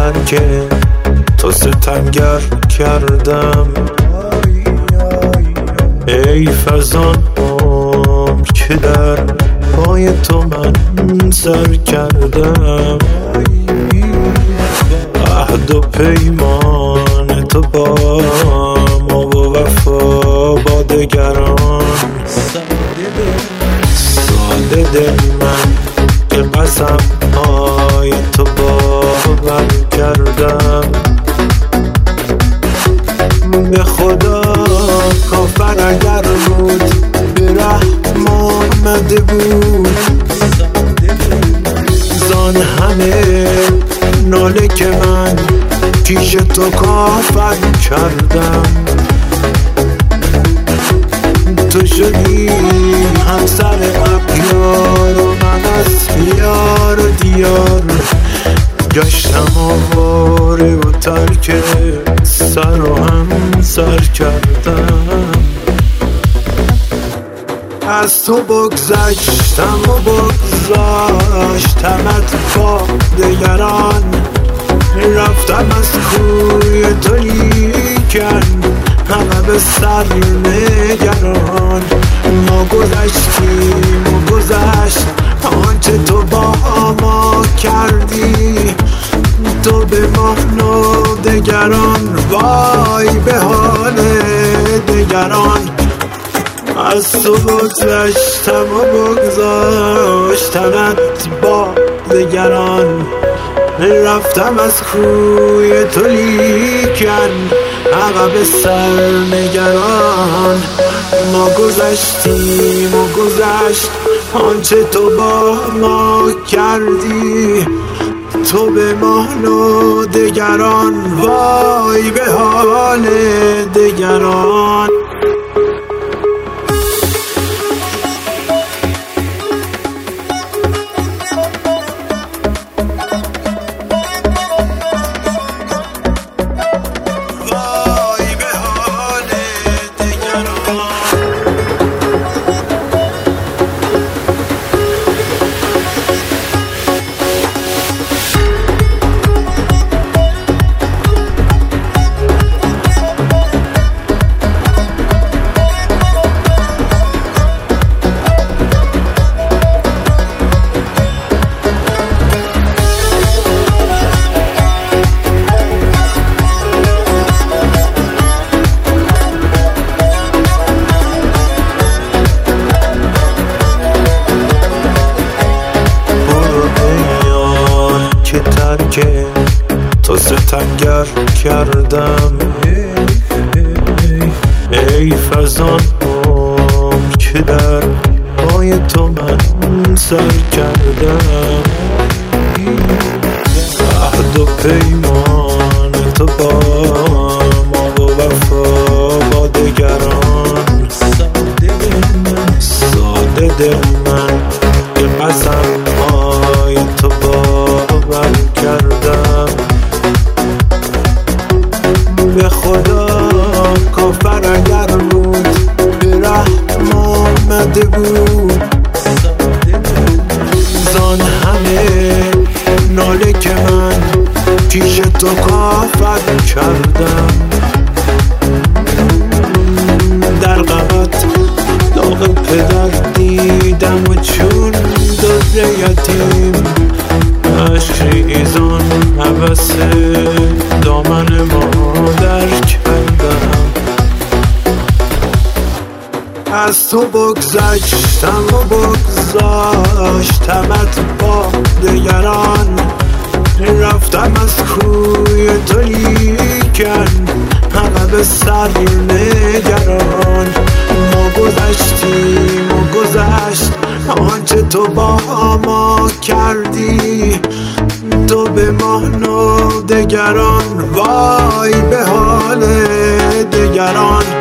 ترک تو ستمگر کردم. ای فزان عمر که در پای تو من سر کردم. عهد و پیمان تو با ما و وفا با دگران. ساده دل من که قسم های تو باور کردم. به خدا کافر اگر بود به رحم آمده بود. زان همه ناله که من پیش تو کافر کردم. تو شدی همسر اغیار و من از یار و دیار. گشتم آواره و ترک سر و هم سر کردم. از تو بگذشتم و بگذاشتمت با دگران. رفتم از کوی تو لیکن همه به سر نگران. ما گذشتیم و گذشت آنچه تو با ما کردی. تو به ما و دگران وای به حال دگران. از تو بگذشتم و بگذاشتمت با دگران. رفتم از کوی تو لیکن عقب سر نگران. ما گذشتیم و گذشت آنچه تو با ما کردی. تو به ما و دگران وای به حال دگران. که تو ستمگر کردم. ای فزان عمر که در پای تو من سر کردم. عهد و پیمان تو با ما و وفا با دگران. ساده دل من که قسم های تو باور کردم. به خدا کافر اگر بود به رحم آمده بود. زان همه ناله که من پیش تو کافر کردم. در غمت داغ پدر دیدم و چون دزد یتیم. عشق ریزان هوس دامن مادر کردم. از تو بگذشتم و بگذاشتمت با دگران. رفتم از کوی تو لیکن همه به سر نگران. ما گذشتیم و گذشت آنچه تو با ما کردی. تو به ما و دگران وای به حال دگران.